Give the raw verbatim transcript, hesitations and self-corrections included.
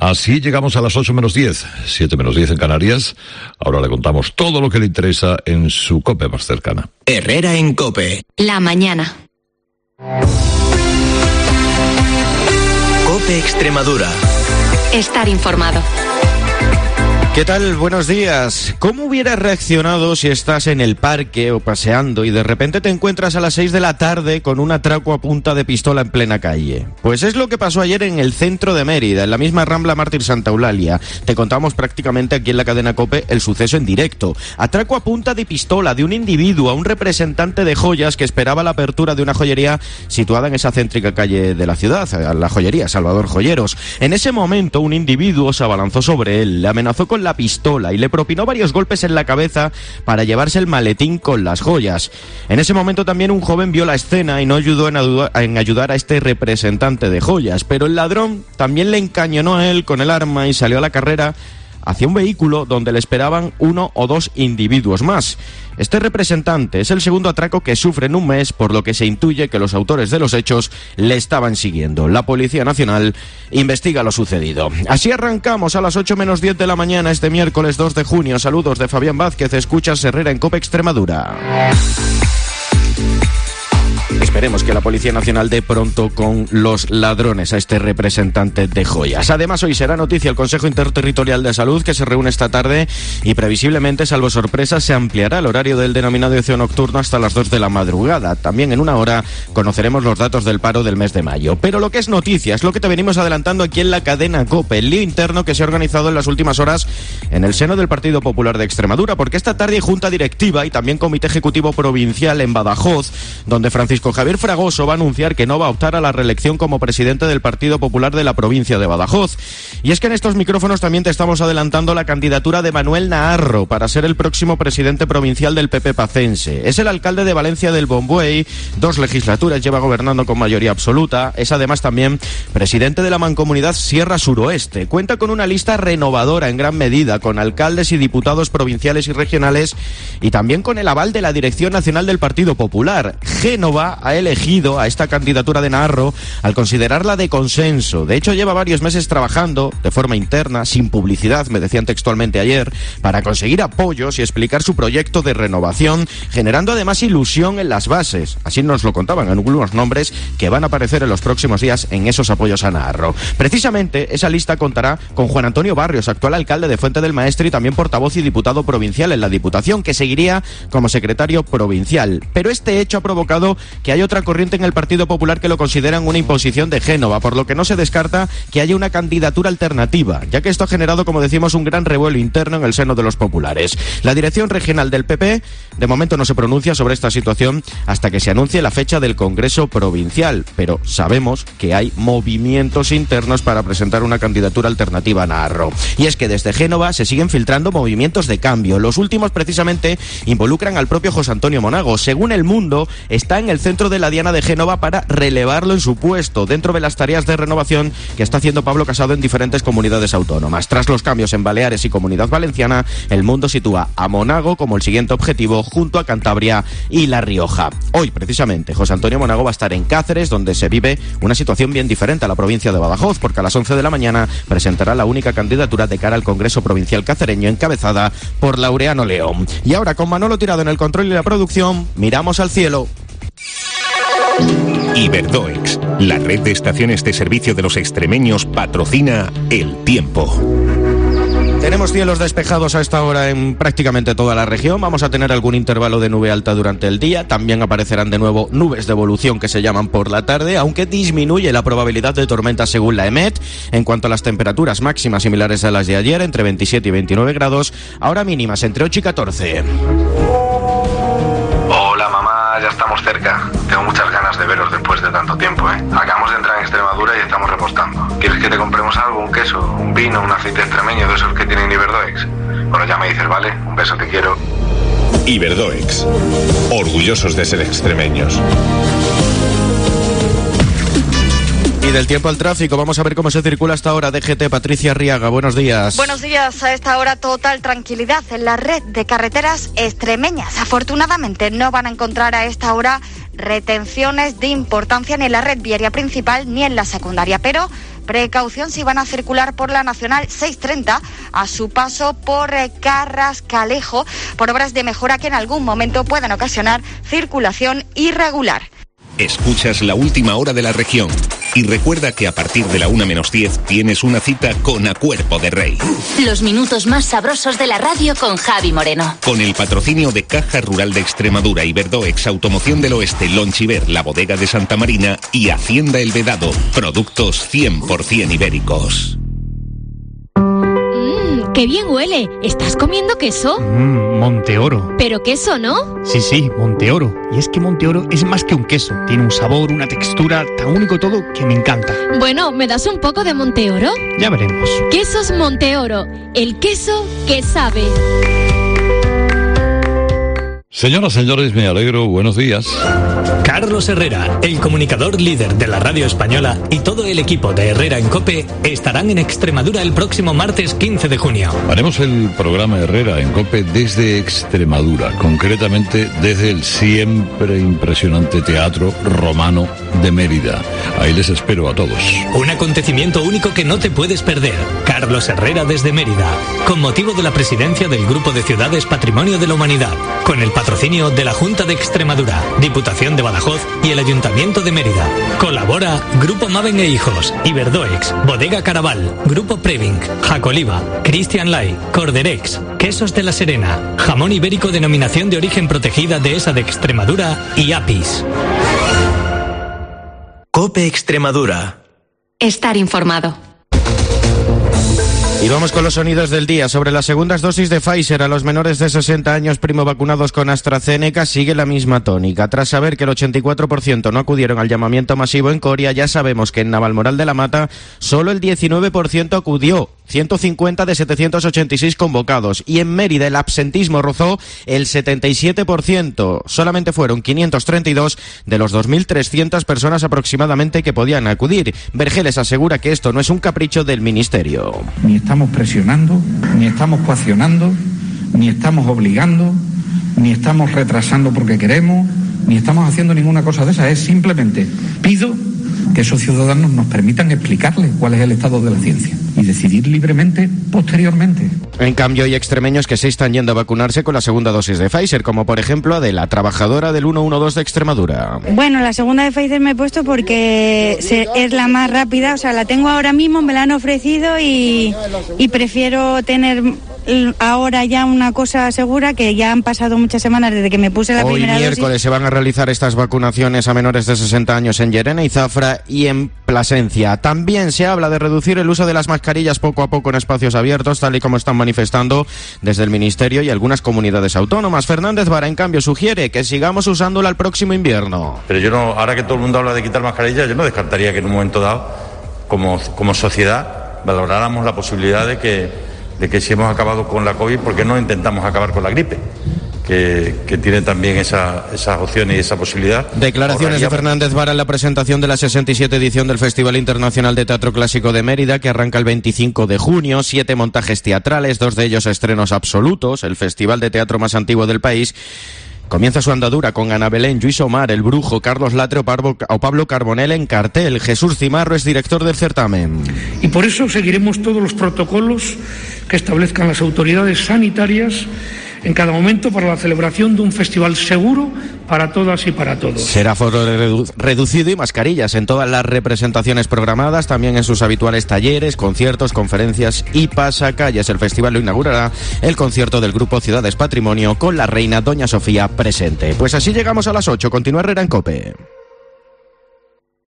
Así llegamos a las ocho menos diez, siete menos diez en Canarias. Ahora le contamos todo lo que le interesa en su COPE más cercana. Herrera en COPE. La mañana. COPE Extremadura. Estar informado. ¿Qué tal? Buenos días. ¿Cómo hubieras reaccionado si estás en el parque o paseando y de repente te encuentras a las seis de la tarde con un atraco a punta de pistola en plena calle? Pues es lo que pasó ayer en el centro de Mérida, en la misma Rambla Mártir Santa Eulalia. Te contamos prácticamente aquí en la cadena COPE el suceso en directo. Atraco a punta de pistola de un individuo a un representante de joyas que esperaba la apertura de una joyería situada en esa céntrica calle de la ciudad, la joyería Salvador Joyeros. En ese momento un individuo se abalanzó sobre él, le amenazó con la pistola y le propinó varios golpes en la cabeza para llevarse el maletín con las joyas. En ese momento también un joven vio la escena y no ayudó en, en ayudar a este representante de joyas, pero el ladrón también le encañonó a él con el arma y salió a la carrera hacia un vehículo donde le esperaban uno o dos individuos más. Este representante es el segundo atraco que sufre en un mes, por lo que se intuye que los autores de los hechos le estaban siguiendo. La Policía Nacional investiga lo sucedido. Así arrancamos a las ocho menos diez de la mañana este miércoles dos de junio. Saludos de Fabián Vázquez, escuchas Herrera en COPE Extremadura. Esperemos que la Policía Nacional dé pronto con los ladrones a este representante de joyas. Además, hoy será noticia el Consejo Interterritorial de Salud, que se reúne esta tarde y previsiblemente, salvo sorpresa, se ampliará el horario del denominado ocio nocturno hasta las dos de la madrugada. También en una hora conoceremos los datos del paro del mes de mayo. Pero lo que es noticia es lo que te venimos adelantando aquí en la cadena COPE, el lío interno que se ha organizado en las últimas horas en el seno del Partido Popular de Extremadura, porque esta tarde hay junta directiva y también comité ejecutivo provincial en Badajoz, donde Francisco Javier Fragoso va a anunciar que no va a optar a la reelección como presidente del Partido Popular de la provincia de Badajoz. Y es que en estos micrófonos también te estamos adelantando la candidatura de Manuel Naharro para ser el próximo presidente provincial del P P pacense. Es el alcalde de Valencia del Bombuey, dos legislaturas lleva gobernando con mayoría absoluta, es además también presidente de la Mancomunidad Sierra Suroeste. Cuenta con una lista renovadora en gran medida, con alcaldes y diputados provinciales y regionales y también con el aval de la Dirección Nacional del Partido Popular. Génova ha elegido a esta candidatura de Naharro al considerarla de consenso. De hecho, lleva varios meses trabajando de forma interna, sin publicidad, me decían textualmente ayer, para conseguir apoyos y explicar su proyecto de renovación, generando además ilusión en las bases. Así nos lo contaban algunos nombres que van a aparecer en los próximos días en esos apoyos a Naharro. Precisamente, esa lista contará con Juan Antonio Barrios, actual alcalde de Fuente del Maestre y también portavoz y diputado provincial en la Diputación, que seguiría como secretario provincial. Pero este hecho ha provocado que hay otra corriente en el Partido Popular que lo consideran una imposición de Génova, por lo que no se descarta que haya una candidatura alternativa, ya que esto ha generado, como decimos, un gran revuelo interno en el seno de los populares. La dirección regional del P P de momento no se pronuncia sobre esta situación hasta que se anuncie la fecha del Congreso Provincial, pero sabemos que hay movimientos internos para presentar una candidatura alternativa a Naharro. Y es que desde Génova se siguen filtrando movimientos de cambio. Los últimos precisamente involucran al propio José Antonio Monago. Según El Mundo, está en el centro de la Diana de Génova para relevarlo en su puesto, dentro de las tareas de renovación que está haciendo Pablo Casado en diferentes comunidades autónomas. Tras los cambios en Baleares y Comunidad Valenciana, El Mundo sitúa a Monago como el siguiente objetivo, junto a Cantabria y La Rioja. Hoy, precisamente, José Antonio Monago va a estar en Cáceres, donde se vive una situación bien diferente a la provincia de Badajoz, porque a las once de la mañana presentará la única candidatura de cara al Congreso Provincial cacereño, encabezada por Laureano León. Y ahora, con Manolo Tirado en el control y la producción, miramos al cielo. Iberdoex, la red de estaciones de servicio de los extremeños, patrocina el tiempo. Tenemos cielos despejados a esta hora en prácticamente toda la región. Vamos a tener algún intervalo de nube alta durante el día. También aparecerán de nuevo nubes de evolución que se llaman por la tarde, aunque disminuye la probabilidad de tormentas según la EMET. En cuanto a las temperaturas máximas similares a las de ayer, entre veintisiete y veintinueve grados, ahora mínimas entre ocho y catorce. Hola mamá, ya estamos cerca. Tengo muchas ganas de veros después de tanto tiempo, ¿eh? Acabamos de entrar en Extremadura y estamos repostando. ¿Quieres que te compremos algo? ¿Un queso? ¿Un vino? ¿Un aceite extremeño de esos que tienen Iberdoex? Bueno, ya me dices, ¿vale? Un beso, te quiero. Iberdoex, orgullosos de ser extremeños. Y del tiempo al tráfico, vamos a ver cómo se circula hasta ahora. D G T, Patricia Arriaga, buenos días. Buenos días. A esta hora total tranquilidad en la red de carreteras extremeñas. Afortunadamente no van a encontrar a esta hora retenciones de importancia ni en la red viaria principal ni en la secundaria, pero Precaución si van a circular por la Nacional seiscientos treinta a su paso por eh, Carrascalejo, por obras de mejora que en algún momento puedan ocasionar circulación irregular. Escuchas la última hora de la región y recuerda que a partir de la una menos diez tienes una cita con A Cuerpo de Rey. Los minutos más sabrosos de la radio con Javi Moreno. Con el patrocinio de Caja Rural de Extremadura, Iberdoex, Automoción del Oeste, Lonchiver, La Bodega de Santa Marina y Hacienda El Vedado. Productos cien por ciento ibéricos. ¡Qué bien huele! ¿Estás comiendo queso? Mmm, Monteoro. ¿Pero queso, no? Sí, sí, Monteoro. Y es que Monteoro es más que un queso. Tiene un sabor, una textura tan único todo que me encanta. Bueno, ¿me das un poco de Monteoro? Ya veremos. Quesos Monteoro. El queso que sabe. Señoras, señores, me alegro. Buenos días. Carlos Herrera, el comunicador líder de la radio española, y todo el equipo de Herrera en COPE estarán en Extremadura el próximo martes quince de junio. Haremos el programa Herrera en COPE desde Extremadura, concretamente desde el siempre impresionante Teatro Romano de Mérida. Ahí les espero a todos. Un acontecimiento único que no te puedes perder. Carlos Herrera desde Mérida, con motivo de la presidencia del Grupo de Ciudades Patrimonio de la Humanidad, con el patrocinio de la Junta de Extremadura, Diputación de Badajoz y el Ayuntamiento de Mérida. Colabora Grupo Maven e Hijos, Iberdoex, Bodega Caraval, Grupo Prevink, Jacoliva, Christian Lai, Corderex, Quesos de la Serena, Jamón Ibérico denominación de origen protegida Dehesa de Extremadura y Apis. COPE Extremadura. Estar informado. Y vamos con los sonidos del día. Sobre las segundas dosis de Pfizer a los menores de sesenta años primo vacunados con AstraZeneca sigue la misma tónica. Tras saber que el ochenta y cuatro por ciento no acudieron al llamamiento masivo en Coria, ya sabemos que en Navalmoral de la Mata solo el diecinueve por ciento acudió, ciento cincuenta de setecientos ochenta y seis convocados. Y en Mérida el absentismo rozó el setenta y siete por ciento. Solamente fueron quinientos treinta y dos de los dos mil trescientas personas aproximadamente que podían acudir. Vergeles asegura que esto no es un capricho del Ministerio. Ni estamos presionando, ni estamos coaccionando, ni estamos obligando, ni estamos retrasando porque queremos, ni estamos haciendo ninguna cosa de esa. Es simplemente pido que esos ciudadanos nos permitan explicarles cuál es el estado de la ciencia y decidir libremente posteriormente. En cambio, hay extremeños que se están yendo a vacunarse con la segunda dosis de Pfizer, como por ejemplo Adela, trabajadora del ciento doce de Extremadura. Bueno, la segunda de Pfizer me he puesto porque se, es la más rápida, o sea, la tengo ahora mismo, me la han ofrecido y, y prefiero tener ahora ya una cosa segura, que ya han pasado muchas semanas desde que me puse la Hoy primera dosis. Hoy miércoles se van a realizar estas vacunaciones a menores de sesenta años en Llerena y Zafra y en Plasencia. También se habla de reducir el uso de las mascarillas poco a poco en espacios abiertos, tal y como están manifestando desde el Ministerio y algunas comunidades autónomas. Fernández Vara, en cambio, sugiere que sigamos usándola el próximo invierno. Pero yo no, ahora que todo el mundo habla de quitar mascarillas, yo no descartaría que en un momento dado, como, como sociedad, valoráramos la posibilidad de que de que si hemos acabado con la COVID, ¿por qué no intentamos acabar con la gripe? Que, que tiene también esa, esas opciones y esa posibilidad. Declaraciones de Fernández Vara en la presentación de la sesenta y siete edición del Festival Internacional de Teatro Clásico de Mérida, que arranca el veinticinco de junio, siete montajes teatrales, dos de ellos estrenos absolutos, el festival de teatro más antiguo del país. Comienza su andadura con Ana Belén, Lluís Omar, El Brujo, Carlos Latre o Pablo Carbonell en cartel. Jesús Cimarro es director del certamen. Y por eso seguiremos todos los protocolos que establezcan las autoridades sanitarias en cada momento para la celebración de un festival seguro para todas y para todos. Será aforo redu- reducido y mascarillas en todas las representaciones programadas, también en sus habituales talleres, conciertos, conferencias y pasacalles. El festival lo inaugurará el concierto del Grupo Ciudades Patrimonio con la reina Doña Sofía presente. Pues así llegamos a las ocho. Continúa Herrera en COPE.